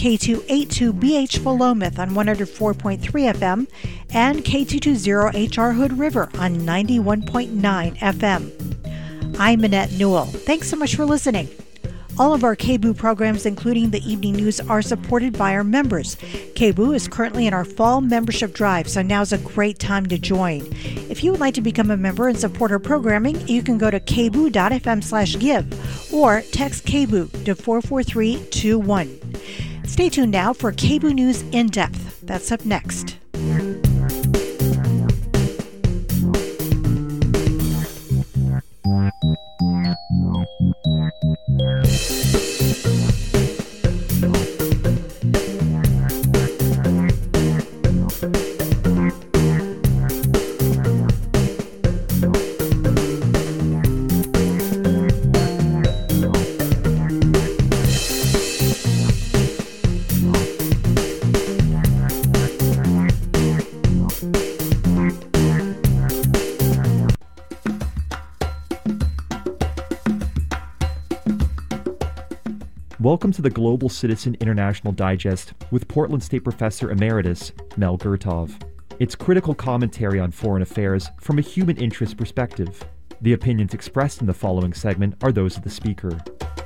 K282BH Philomath on 104.3 FM, and K220HR Hood River on 91.9 FM. I'm Minette Newell. Thanks so much for listening. All of our KBOO programs, including the evening news, are supported by our members. KBOO is currently in our fall membership drive, so now's a great time to join. If you would like to become a member and support our programming, you can go to kboo.fm/give or text KBOO to 44321. Stay tuned now for KBOO News in Depth. That's up next. Welcome to the Global Citizen International Digest with Portland State Professor Emeritus Mel Gurtov. It's critical commentary on foreign affairs from a human interest perspective. The opinions expressed in the following segment are those of the speaker.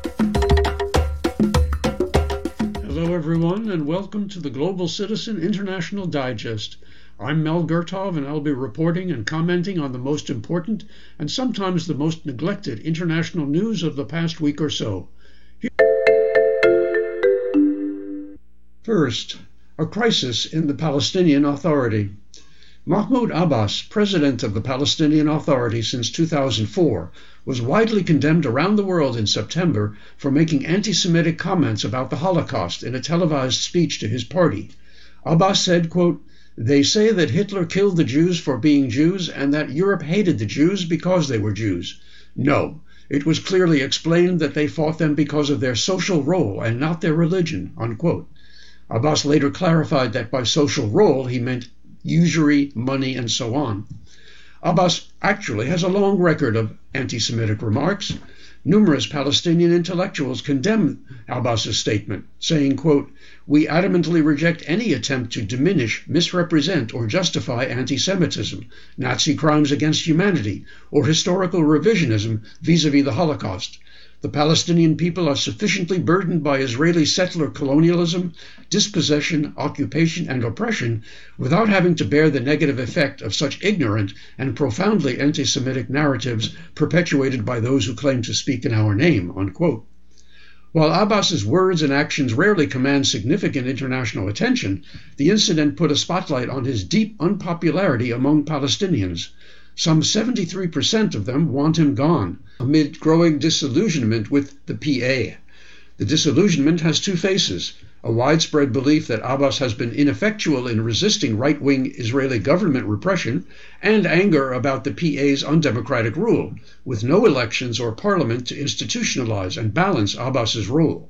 Hello everyone, and welcome to the Global Citizen International Digest. I'm Mel Gurtov, and I'll be reporting and commenting on the most important and sometimes the most neglected international news of the past week or so. First, a crisis in the Palestinian Authority. Mahmoud Abbas, president of the Palestinian Authority since 2004, was widely condemned around the world in September for making anti-Semitic comments about the Holocaust in a televised speech to his party. Abbas said, quote, "They say that Hitler killed the Jews for being Jews and that Europe hated the Jews because they were Jews. No, it was clearly explained that they fought them because of their social role and not their religion," unquote. Abbas later clarified that by social role he meant usury, money, and so on. Abbas actually has a long record of anti-Semitic remarks. Numerous Palestinian intellectuals condemn Abbas's statement, saying, quote, "We adamantly reject any attempt to diminish, misrepresent, or justify anti-Semitism, Nazi crimes against humanity, or historical revisionism vis-à-vis the Holocaust. The Palestinian people are sufficiently burdened by Israeli settler colonialism, dispossession, occupation, and oppression without having to bear the negative effect of such ignorant and profoundly anti-Semitic narratives perpetuated by those who claim to speak in our name," unquote. While Abbas's words and actions rarely command significant international attention, the incident put a spotlight on his deep unpopularity among Palestinians. Some 73% of them want him gone, amid growing disillusionment with the PA. The disillusionment has two faces: a widespread belief that Abbas has been ineffectual in resisting right-wing Israeli government repression, and anger about the PA's undemocratic rule, with no elections or parliament to institutionalize and balance Abbas's role.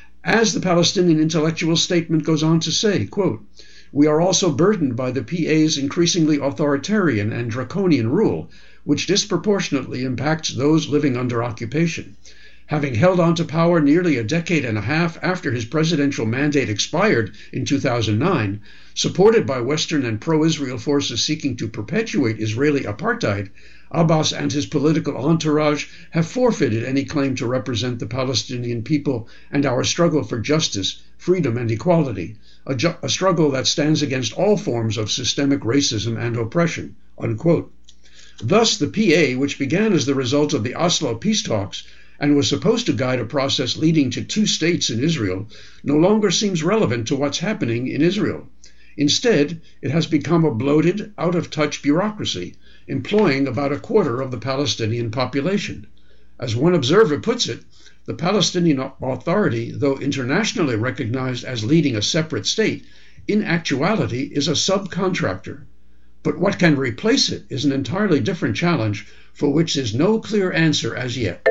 As the Palestinian intellectual statement goes on to say, quote, "We are also burdened by the PA's increasingly authoritarian and draconian rule, which disproportionately impacts those living under occupation. Having held on to power nearly a decade and a half after his presidential mandate expired in 2009, supported by Western and pro-Israel forces seeking to perpetuate Israeli apartheid, Abbas and his political entourage have forfeited any claim to represent the Palestinian people and our struggle for justice, freedom, and equality, a struggle that stands against all forms of systemic racism and oppression," unquote. Thus, the PA, which began as the result of the Oslo peace talks and was supposed to guide a process leading to two states in Israel, no longer seems relevant to what's happening in Israel. Instead, it has become a bloated, out-of-touch bureaucracy, employing about a quarter of the Palestinian population. As one observer puts it, the Palestinian Authority, though internationally recognized as leading a separate state, in actuality is a subcontractor. But what can replace it is an entirely different challenge for which there's no clear answer as yet.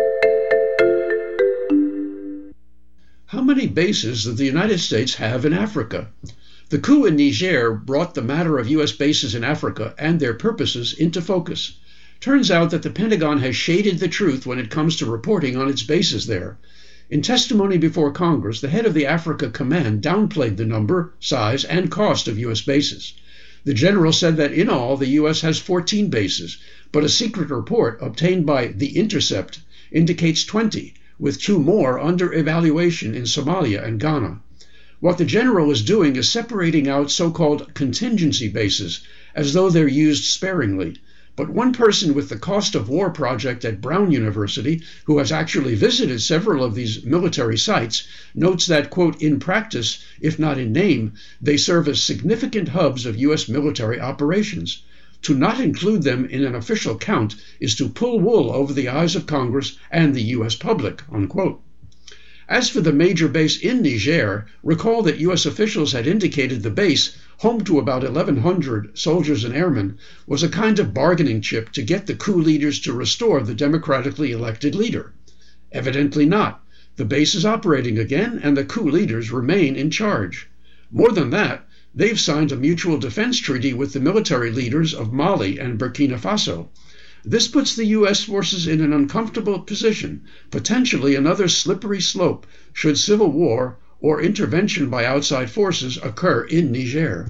How many bases does the United States have in Africa? The coup in Niger brought the matter of U.S. bases in Africa and their purposes into focus. Turns out that the Pentagon has shaded the truth when it comes to reporting on its bases there. In testimony before Congress, the head of the Africa Command downplayed the number, size, and cost of U.S. bases. The general said that in all, the U.S. has 14 bases, but a secret report obtained by The Intercept indicates 20, with 2 more under evaluation in Somalia and Ghana. What the general is doing is separating out so-called contingency bases, as though they're used sparingly. But one person with the Cost of War project at Brown University, who has actually visited several of these military sites, notes that, quote, in practice, if not in name, they serve as significant hubs of U.S. military operations. To not include them in an official count is to pull wool over the eyes of Congress and the U.S. public, unquote. As for the major base in Niger, recall that U.S. officials had indicated the base, home to about 1,100 soldiers and airmen, was a kind of bargaining chip to get the coup leaders to restore the democratically elected leader. Evidently not. The base is operating again, and the coup leaders remain in charge. More than that, they've signed a mutual defense treaty with the military leaders of Mali and Burkina Faso. This puts the U.S. forces in an uncomfortable position, potentially another slippery slope should civil war or intervention by outside forces occur in Niger.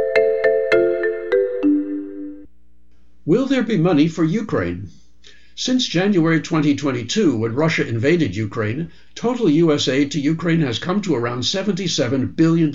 Will there be money for Ukraine? Since January 2022, when Russia invaded Ukraine, total U.S. aid to Ukraine has come to around $77 billion,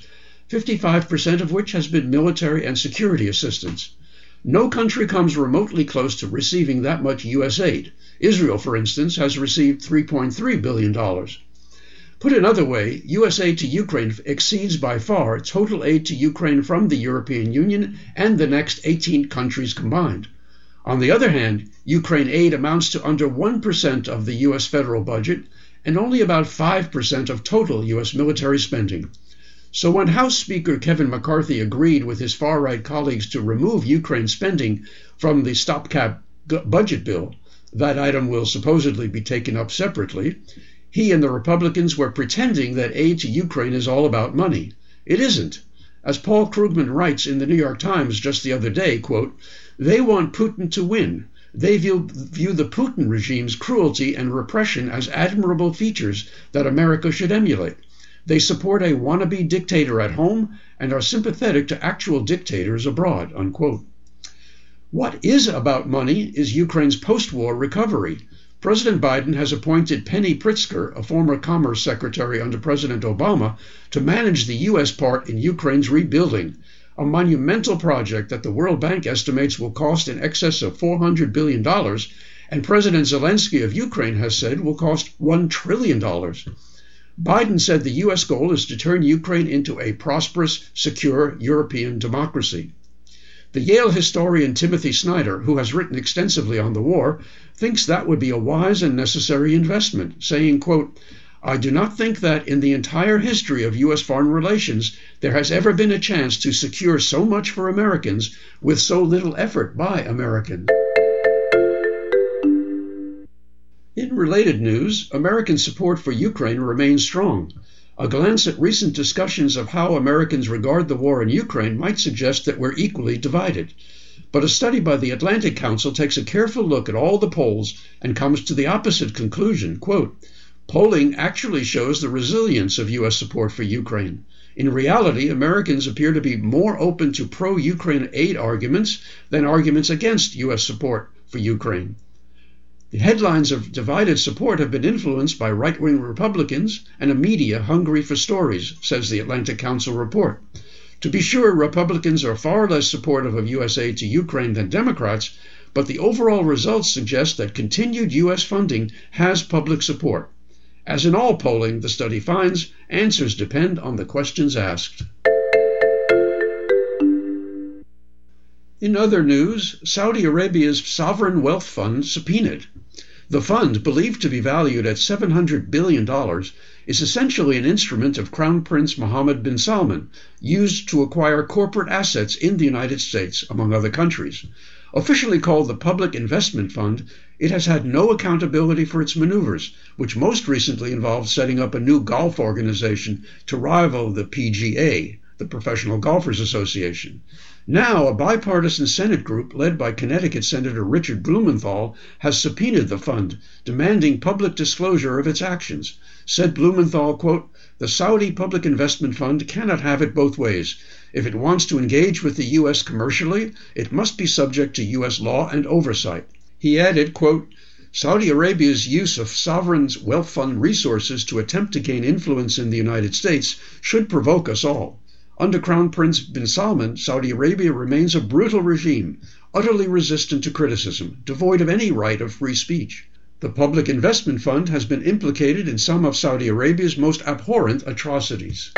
55% of which has been military and security assistance. No country comes remotely close to receiving that much U.S. aid. Israel, for instance, has received $3.3 billion. Put another way, U.S. aid to Ukraine exceeds by far total aid to Ukraine from the European Union and the next 18 countries combined. On the other hand, Ukraine aid amounts to under 1% of the U.S. federal budget and only about 5% of total U.S. military spending. So when House Speaker Kevin McCarthy agreed with his far-right colleagues to remove Ukraine spending from the stopgap budget bill, that item will supposedly be taken up separately, he and the Republicans were pretending that aid to Ukraine is all about money. It isn't. As Paul Krugman writes in the New York Times just the other day, quote, they want Putin to win. They view the Putin regime's cruelty and repression as admirable features that America should emulate. They support a wannabe dictator at home and are sympathetic to actual dictators abroad, unquote. What is about money is Ukraine's post-war recovery. President Biden has appointed Penny Pritzker, a former Commerce Secretary under President Obama, to manage the U.S. part in Ukraine's rebuilding, a monumental project that the World Bank estimates will cost in excess of $400 billion, and President Zelensky of Ukraine has said will cost $1 trillion. Biden said the U.S. goal is to turn Ukraine into a prosperous, secure European democracy. The Yale historian Timothy Snyder, who has written extensively on the war, thinks that would be a wise and necessary investment, saying, quote, I do not think that in the entire history of U.S. foreign relations there has ever been a chance to secure so much for Americans with so little effort by Americans. In related news, American support for Ukraine remains strong. A glance at recent discussions of how Americans regard the war in Ukraine might suggest that we're equally divided. But a study by the Atlantic Council takes a careful look at all the polls and comes to the opposite conclusion. Quote, polling actually shows the resilience of U.S. support for Ukraine. In reality, Americans appear to be more open to pro-Ukraine aid arguments than arguments against U.S. support for Ukraine. The headlines of divided support have been influenced by right-wing Republicans and a media hungry for stories, says the Atlantic Council report. To be sure, Republicans are far less supportive of U.S. aid to Ukraine than Democrats, but the overall results suggest that continued U.S. funding has public support. As in all polling, the study finds, answers depend on the questions asked. In other news, Saudi Arabia's sovereign wealth fund subpoenaed. The fund, believed to be valued at $700 billion, is essentially an instrument of Crown Prince Mohammed bin Salman, used to acquire corporate assets in the United States, among other countries. Officially called the Public Investment Fund, it has had no accountability for its maneuvers, which most recently involved setting up a new golf organization to rival the PGA, the Professional Golfers Association. Now, a bipartisan Senate group led by Connecticut Senator Richard Blumenthal has subpoenaed the fund, demanding public disclosure of its actions. Said Blumenthal, quote, "The Saudi Public Investment Fund cannot have it both ways. If it wants to engage with the U.S. commercially, it must be subject to U.S. law and oversight." He added, quote, "Saudi Arabia's use of sovereign wealth fund resources to attempt to gain influence in the United States should provoke us all. Under Crown Prince bin Salman, Saudi Arabia remains a brutal regime, utterly resistant to criticism, devoid of any right of free speech. The Public Investment Fund has been implicated in some of Saudi Arabia's most abhorrent atrocities."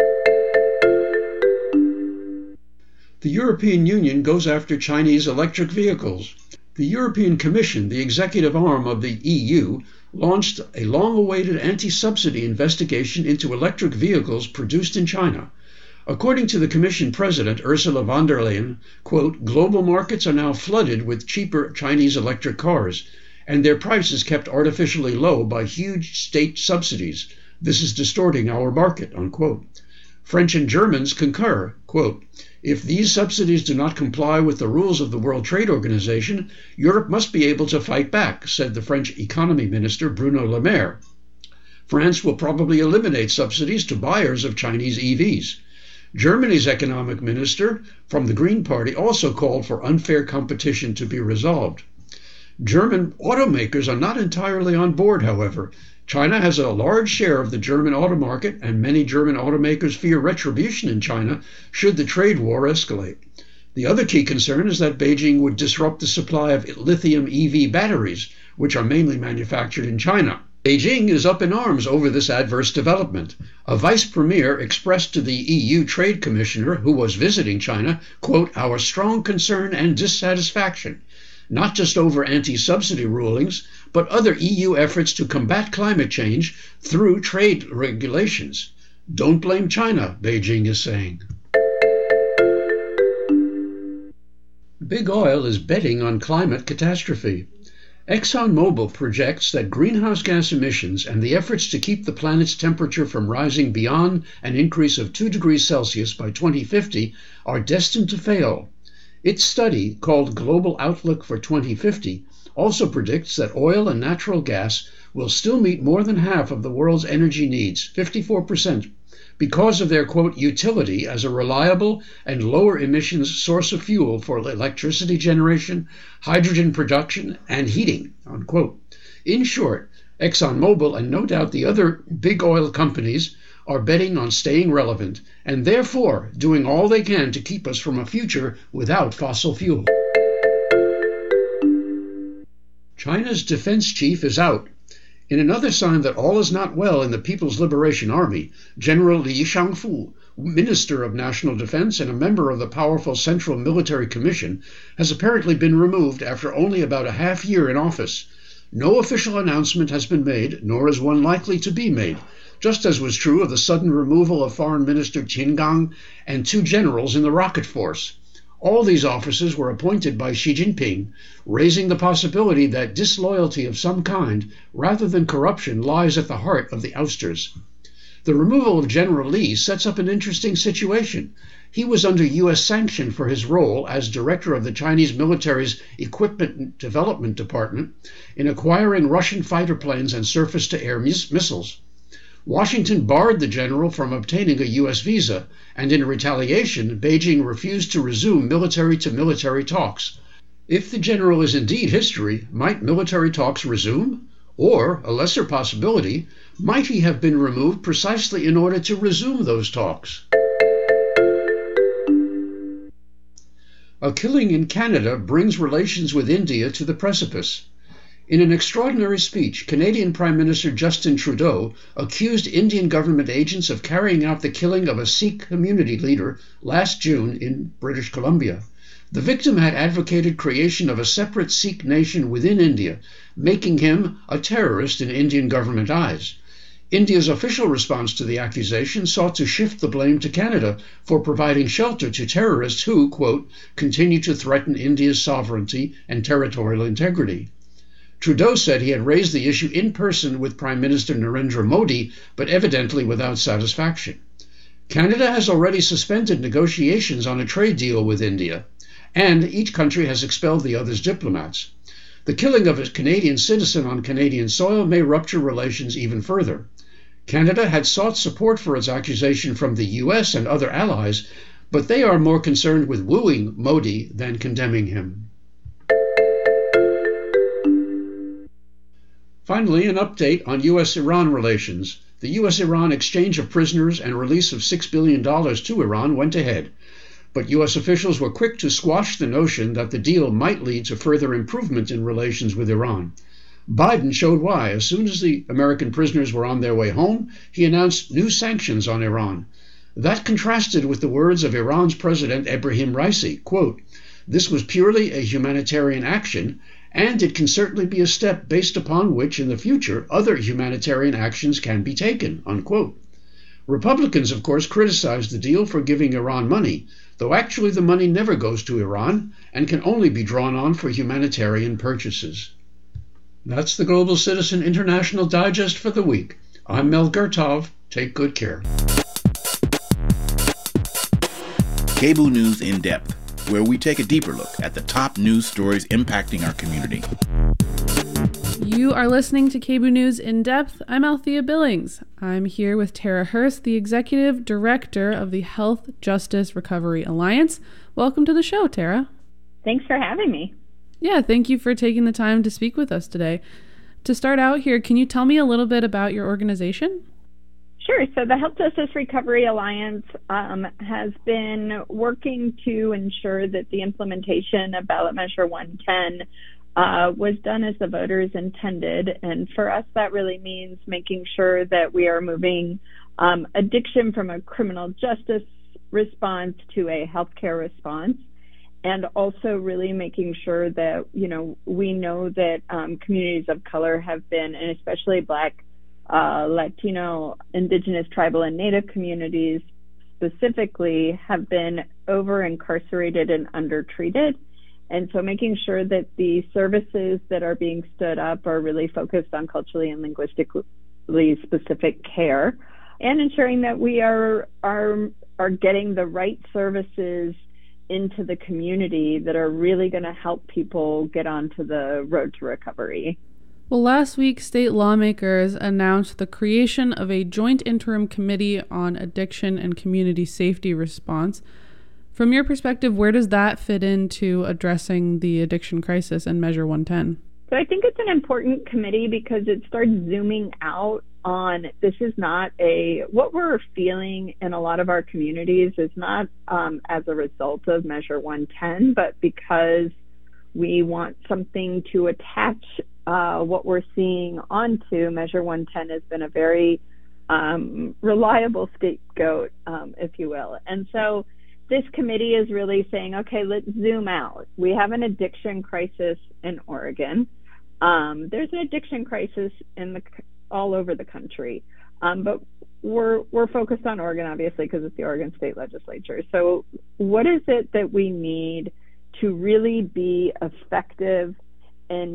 The European Union goes after Chinese electric vehicles. The European Commission, the executive arm of the EU, launched a long-awaited anti-subsidy investigation into electric vehicles produced in China. According to the Commission President, Ursula von der Leyen, quote, "Global markets are now flooded with cheaper Chinese electric cars, and their prices kept artificially low by huge state subsidies. This is distorting our market," unquote. French and Germans concur, quote, "If these subsidies do not comply with the rules of the World Trade Organization, Europe must be able to fight back," said the French Economy Minister Bruno Le Maire. France will probably eliminate subsidies to buyers of Chinese EVs. Germany's economic minister from the Green Party also called for unfair competition to be resolved. German automakers are not entirely on board, however. China has a large share of the German auto market, and many German automakers fear retribution in China should the trade war escalate. The other key concern is that Beijing would disrupt the supply of lithium EV batteries, which are mainly manufactured in China. Beijing is up in arms over this adverse development. A vice premier expressed to the EU Trade Commissioner, who was visiting China, quote, "Our strong concern and dissatisfaction, not just over anti-subsidy rulings, but other EU efforts to combat climate change through trade regulations. Don't blame China," Beijing is saying. Big Oil is betting on climate catastrophe. ExxonMobil projects that greenhouse gas emissions and the efforts to keep the planet's temperature from rising beyond an increase of 2 degrees Celsius by 2050 are destined to fail. Its study, called Global Outlook for 2050, also predicts that oil and natural gas will still meet more than half of the world's energy needs, 54%, because of their, quote, "utility as a reliable and lower emissions source of fuel for electricity generation, hydrogen production, and heating," unquote. In short, ExxonMobil and no doubt the other big oil companies are betting on staying relevant and therefore doing all they can to keep us from a future without fossil fuel. China's defense chief is out. In another sign that all is not well in the People's Liberation Army, General Li Shangfu, Minister of National Defense and a member of the powerful Central Military Commission, has apparently been removed after only about a half year in office. No official announcement has been made, nor is one likely to be made, just as was true of the sudden removal of Foreign Minister Qin Gang and 2 generals in the rocket force. All these officers were appointed by Xi Jinping, raising the possibility that disloyalty of some kind, rather than corruption, lies at the heart of the ousters. The removal of General Li sets up an interesting situation. He was under U.S. sanction for his role as director of the Chinese military's Equipment Development Department in acquiring Russian fighter planes and surface-to-air missiles. Washington barred the general from obtaining a U.S. visa, and in retaliation, Beijing refused to resume military-to-military talks. If the general is indeed history, might military talks resume? Or, a lesser possibility, might he have been removed precisely in order to resume those talks? A killing in Canada brings relations with India to the precipice. In an extraordinary speech, Canadian Prime Minister Justin Trudeau accused Indian government agents of carrying out the killing of a Sikh community leader last June in British Columbia. The victim had advocated creation of a separate Sikh nation within India, making him a terrorist in Indian government eyes. India's official response to the accusation sought to shift the blame to Canada for providing shelter to terrorists who, quote, "continue to threaten India's sovereignty and territorial integrity." Trudeau said he had raised the issue in person with Prime Minister Narendra Modi, but evidently without satisfaction. Canada has already suspended negotiations on a trade deal with India, and each country has expelled the other's diplomats. The killing of a Canadian citizen on Canadian soil may rupture relations even further. Canada had sought support for its accusation from the US and other allies, but they are more concerned with wooing Modi than condemning him. Finally, an update on US-Iran relations. The US-Iran exchange of prisoners and release of $6 billion to Iran went ahead, but US officials were quick to squash the notion that the deal might lead to further improvement in relations with Iran. Biden showed why. As soon as the American prisoners were on their way home, he announced new sanctions on Iran. That contrasted with the words of Iran's President Ebrahim Raisi, quote, "This was purely a humanitarian action, and it can certainly be a step based upon which in the future other humanitarian actions can be taken," unquote. Republicans, of course, criticized the deal for giving Iran money, though actually the money never goes to Iran and can only be drawn on for humanitarian purchases. That's the Global Citizen International Digest for the week. I'm Mel Gertov. Take good care. KBOO News in Depth, where we take a deeper look at the top news stories impacting our community. You are listening to KBOO News in Depth. I'm Althea Billings. I'm here with Tara Hurst, the Executive Director of the Health Justice Recovery Alliance. Welcome to the show, Tara. Thanks for having me. Yeah, thank you for taking the time to speak with us today. To start out here, can you tell me a little bit about your organization? Sure. So the Health Justice Recovery Alliance has been working to ensure that the implementation of Ballot Measure 110 was done as the voters intended. And for us, that really means making sure that we are moving addiction from a criminal justice response to a healthcare response. And also really making sure that, we know that communities of color have been, and especially Black, Latino, Indigenous, Tribal, and Native communities specifically have been over-incarcerated and undertreated. And so making sure that the services that are being stood up are really focused on culturally and linguistically specific care, and ensuring that we are getting the right services into the community that are really going to help people get onto the road to recovery. Well, last week, state lawmakers announced the creation of a joint interim committee on addiction and community safety response. From your perspective, where does that fit into addressing the addiction crisis and Measure 110? So I think it's an important committee because it starts zooming out on this is not what we're feeling in a lot of our communities is not as a result of Measure 110, but because we want something to attach what we're seeing onto. Measure 110 has been a very reliable scapegoat, if you will. And so this committee is really saying, okay, let's zoom out. We have an addiction crisis in Oregon. There's an addiction crisis all over the country, but we're focused on Oregon, obviously, because it's the Oregon State Legislature. So what is it that we need to really be effective in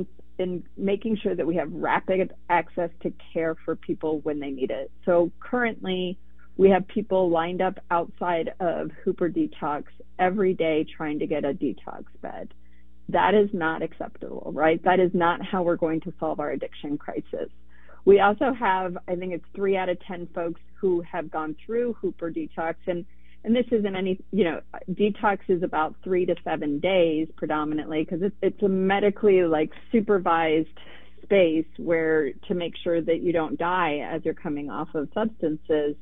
making sure that we have rapid access to care for people when they need it? So currently, we have people lined up outside of Hooper Detox every day trying to get a detox bed. That is not acceptable, right? That is not how we're going to solve our addiction crisis. We also have, I think it's 3 out of 10 folks who have gone through Hooper Detox, and this isn't any, detox is about 3 to 7 days predominantly, because it's a medically supervised space where to make sure that you don't die as you're coming off of substances.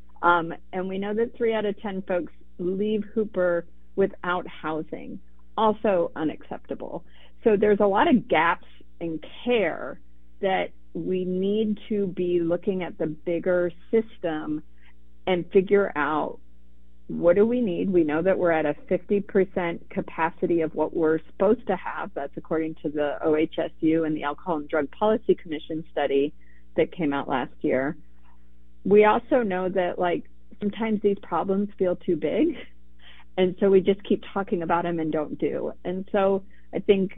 And we know that 3 out of 10 folks leave Hooper without housing, also unacceptable. So there's a lot of gaps in care that we need to be looking at the bigger system and figure out what do we need. We know that we're at a 50% capacity of what we're supposed to have. That's according to the OHSU and the Alcohol and Drug Policy Commission study that came out last year. We also know that sometimes these problems feel too big, and so we just keep talking about them and don't do. And so I think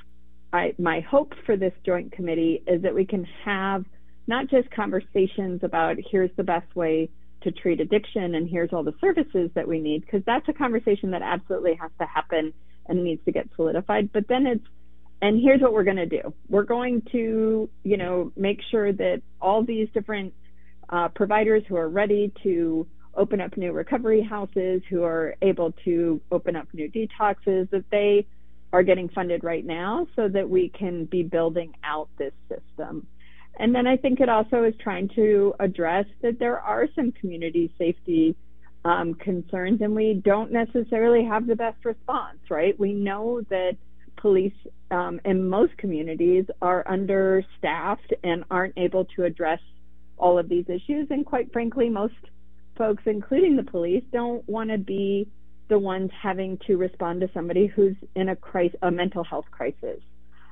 my hope for this joint committee is that we can have not just conversations about here's the best way to treat addiction, and here's all the services that we need, because that's a conversation that absolutely has to happen and needs to get solidified. But then and here's what we're going to do. We're going to, make sure that all these different providers who are ready to open up new recovery houses, who are able to open up new detoxes, that they are getting funded right now so that we can be building out this system. And then I think it also is trying to address that there are some community safety concerns, and we don't necessarily have the best response, right? We know that police in most communities are understaffed and aren't able to address all of these issues. And quite frankly, most folks, including the police, don't want to be the ones having to respond to somebody who's in a mental health crisis.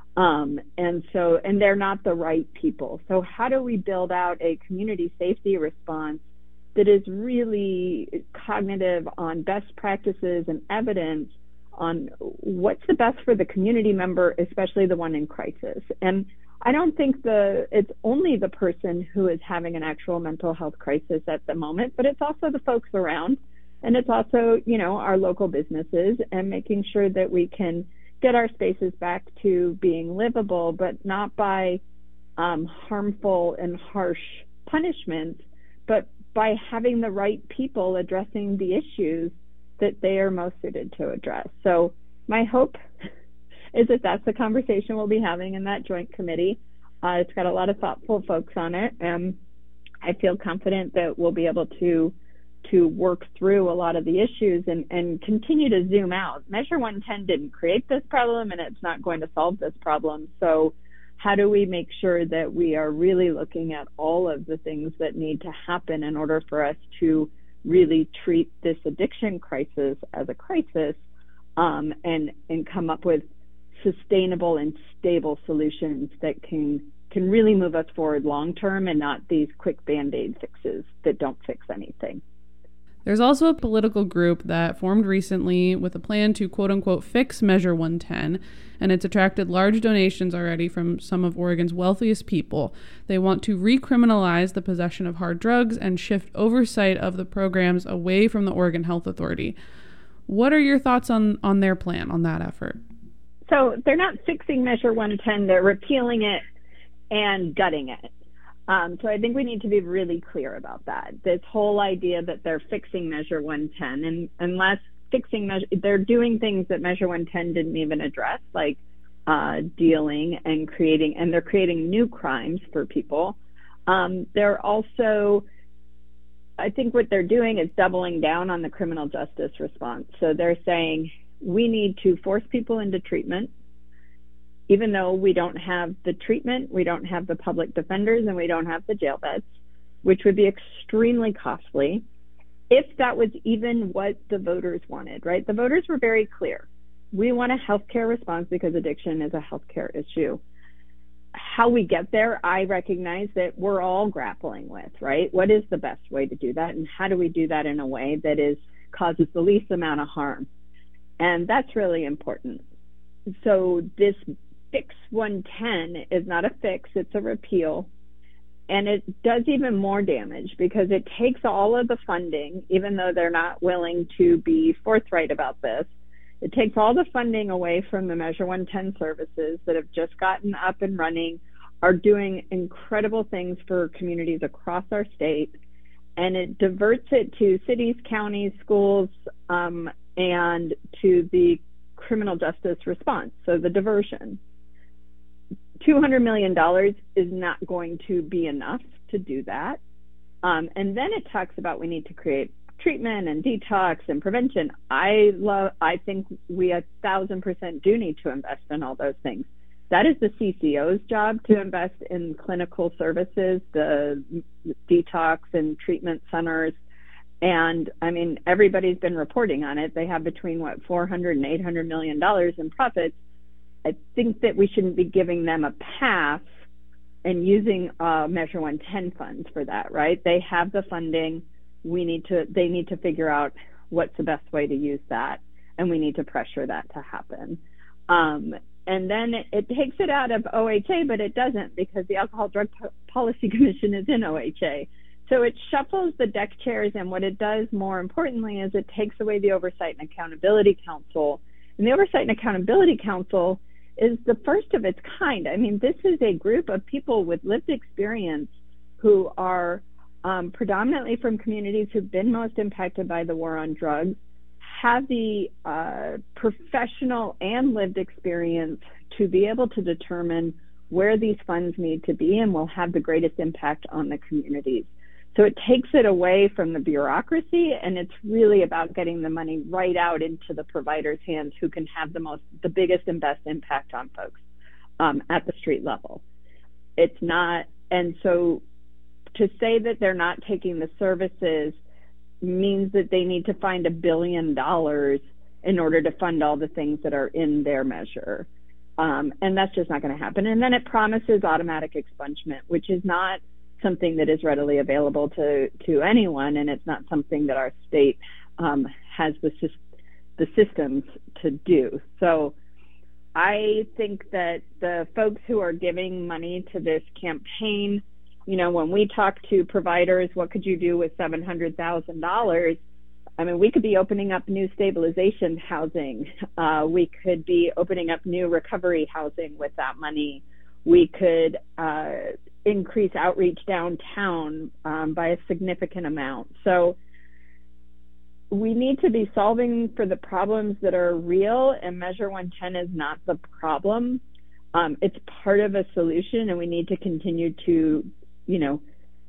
And they're not the right people. So how do we build out a community safety response that is really cognitive on best practices and evidence on what's the best for the community member, especially the one in crisis? And I don't think it's only the person who is having an actual mental health crisis at the moment, but it's also the folks around, and it's also, our local businesses, and making sure that we can get our spaces back to being livable, but not by harmful and harsh punishments, but by having the right people addressing the issues that they are most suited to address. So my hope is that that's the conversation we'll be having in that joint committee. It's got a lot of thoughtful folks on it, and I feel confident that we'll be able to work through a lot of the issues and continue to zoom out. Measure 110 didn't create this problem, and it's not going to solve this problem. So how do we make sure that we are really looking at all of the things that need to happen in order for us to really treat this addiction crisis as a crisis, and come up with sustainable and stable solutions that can really move us forward long term, and not these quick Band-Aid fixes that don't fix anything. There's also a political group that formed recently with a plan to quote unquote fix Measure 110, and it's attracted large donations already from some of Oregon's wealthiest people. They want to recriminalize the possession of hard drugs and shift oversight of the programs away from the Oregon Health Authority. What are your thoughts on their plan, on that effort? So they're not fixing Measure 110, they're repealing it and gutting it. So I think we need to be really clear about that. This whole idea that they're fixing Measure 110, and unless they're doing things that Measure 110 didn't even address, like dealing and they're creating new crimes for people. They're also, I think what they're doing is doubling down on the criminal justice response. So they're saying we need to force people into treatment, even though we don't have the treatment, we don't have the public defenders, and we don't have the jail beds, which would be extremely costly, if that was even what the voters wanted, right? The voters were very clear. We want a healthcare response because addiction is a healthcare issue. How we get there, I recognize that we're all grappling with, right? What is the best way to do that, and how do we do that in a way that causes the least amount of harm? And that's really important. So this Fix 110 is not a fix, it's a repeal. And it does even more damage because it takes all of the funding, even though they're not willing to be forthright about this. It takes all the funding away from the Measure 110 services that have just gotten up and running, are doing incredible things for communities across our state, and it diverts it to cities, counties, schools, and to the criminal justice response, so the diversion. $200 million is not going to be enough to do that. And then it talks about we need to create treatment and detox and prevention. I think we 1,000% do need to invest in all those things. That is the CCO's job, to invest in clinical services, the detox and treatment centers. And I mean, everybody's been reporting on it. They have between $400 and $800 million in profits. I think that we shouldn't be giving them a pass and using Measure 110 funds for that, right? They have the funding. They need to figure out what's the best way to use that, and we need to pressure that to happen. And then it takes it out of OHA, but it doesn't, because the Alcohol Drug Policy Commission is in OHA. So it shuffles the deck chairs, and what it does, more importantly, is it takes away the Oversight and Accountability Council. And the Oversight and Accountability Council is the first of its kind. I mean, this is a group of people with lived experience who are predominantly from communities who've been most impacted by the war on drugs, have the professional and lived experience to be able to determine where these funds need to be and will have the greatest impact on the communities. So it takes it away from the bureaucracy, and it's really about getting the money right out into the provider's hands who can have the biggest and best impact on folks at the street level. It's not, and so to say that they're not taking the services means that they need to find $1 billion in order to fund all the things that are in their measure. And that's just not going to happen. And then it promises automatic expungement, which is not something that is readily available to anyone, and it's not something that our state has the systems to do. So I think that the folks who are giving money to this campaign, you know, when we talk to providers, what could you do with $700,000? I mean, we could be opening up new stabilization housing. We could be opening up new recovery housing with that money. We could increase outreach downtown by a significant amount. So we need to be solving for the problems that are real, and Measure 110 is not the problem. It's part of a solution, and we need to continue to, you know,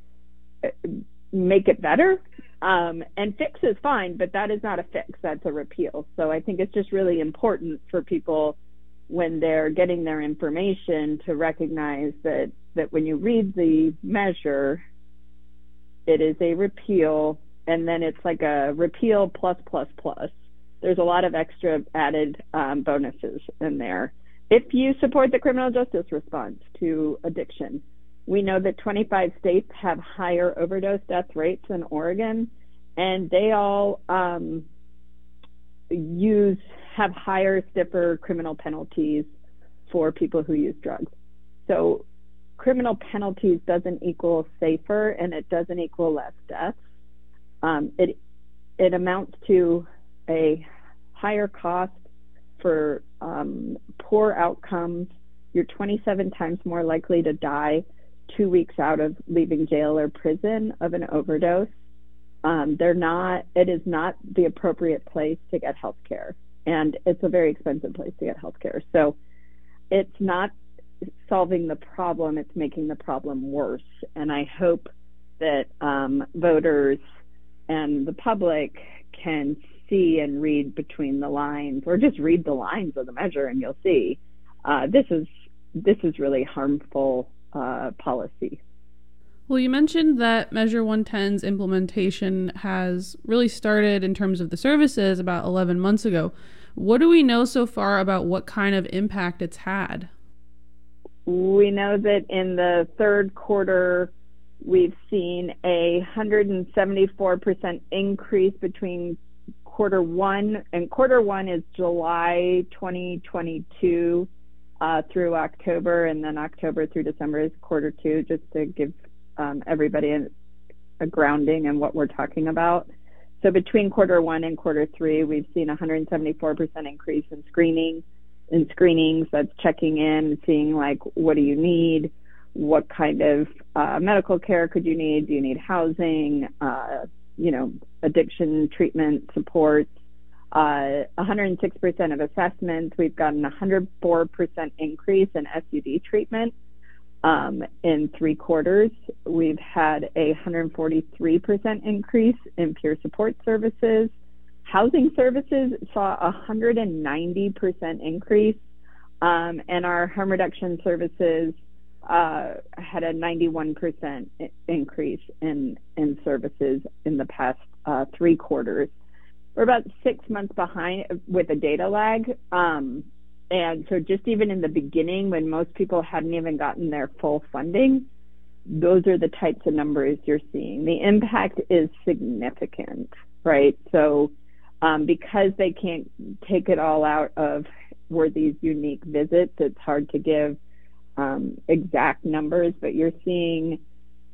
make it better. And fix is fine, but that is not a fix, that's a repeal. So I think it's just really important for people when they're getting their information to recognize that when you read the measure, it is a repeal, and then it's like a repeal plus plus plus. There's a lot of extra added bonuses in there. If you support the criminal justice response to addiction, we know that 25 states have higher overdose death rates than Oregon, and they all have higher, stiffer criminal penalties for people who use drugs. So criminal penalties doesn't equal safer, and it doesn't equal less deaths. It amounts to a higher cost for poor outcomes. You're 27 times more likely to die 2 weeks out of leaving jail or prison of an overdose. It is not the appropriate place to get health care, and it's a very expensive place to get health care. So it's not solving the problem, it's making the problem worse. And I hope that voters and the public can see and read between the lines, or just read the lines of the measure, and you'll see this is really harmful policy. Well, you mentioned that Measure 110's implementation has really started in terms of the services about 11 months ago. What do we know so far about what kind of impact it's had? We know that in the third quarter, we've seen a 174% increase between quarter one, and quarter one is July 2022 through October, and then October through December is quarter two, just to give everybody a grounding in what we're talking about. So between quarter one and quarter three, we've seen a 174% increase in screenings. That's checking in, seeing like, what do you need? What kind of medical care could you need? Do you need housing? Addiction treatment supports. 106% of assessments. We've gotten a 104% increase in SUD treatment in 3 quarters. We've had a 143% increase in peer support services. Housing services saw a 190% increase, and our harm reduction services had a 91% increase in services in the past 3 quarters. We're about 6 months behind with a data lag. And so just even in the beginning, when most people hadn't even gotten their full funding, those are the types of numbers you're seeing. The impact is significant, right? So because they can't take it all out of were these unique visits, it's hard to give exact numbers, but you're seeing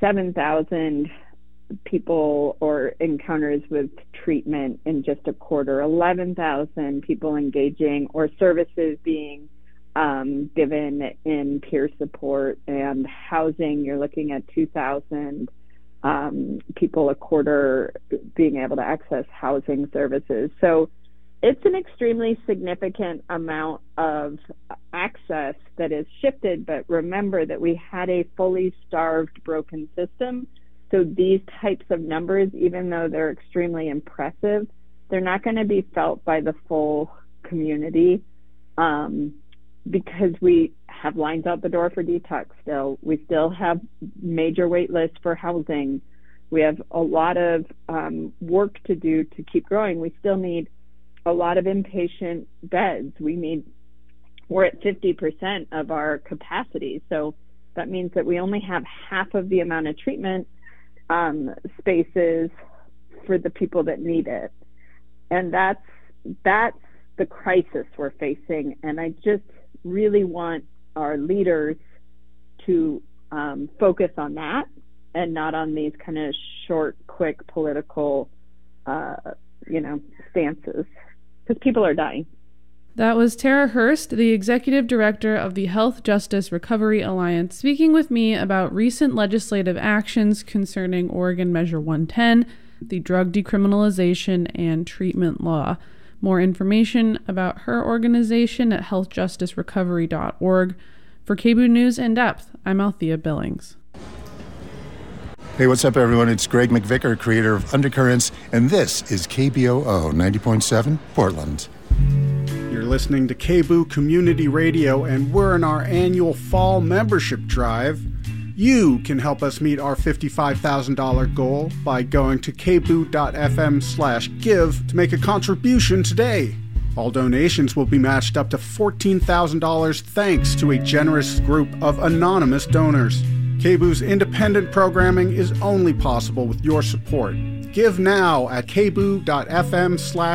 7,000 people or encounters with treatment in just a quarter, 11,000 people engaging or services being given in peer support and housing. You're looking at 2,000 people a quarter being able to access housing services. So it's an extremely significant amount of access that is shifted, but remember that we had a fully starved, broken system. So these types of numbers, even though they're extremely impressive, they're not going to be felt by the full community because we have lines out the door for detox still. We still have major wait lists for housing. We have a lot of work to do to keep growing. We still need a lot of inpatient beds. We're at 50% of our capacity. So that means that we only have half of the amount of treatment spaces for the people that need it. And that's the crisis we're facing. And I just really want our leaders to focus on that and not on these kind of short, quick political, stances, because people are dying. That was Tara Hurst, the Executive Director of the Health Justice Recovery Alliance, speaking with me about recent legislative actions concerning Oregon Measure 110, the drug decriminalization and treatment law. More information about her organization at healthjusticerecovery.org. For KBOO News in Depth, I'm Althea Billings. Hey, what's up, everyone? It's Greg McVicker, creator of Undercurrents, and this is KBOO 90.7 Portland. You're listening to KBOO Community Radio, and we're in our annual fall membership drive. You can help us meet our $55,000 goal by going to kboo.fm/give to make a contribution today. All donations will be matched up to $14,000 thanks to a generous group of anonymous donors. KBOO's independent programming is only possible with your support. Give now at kboo.fm/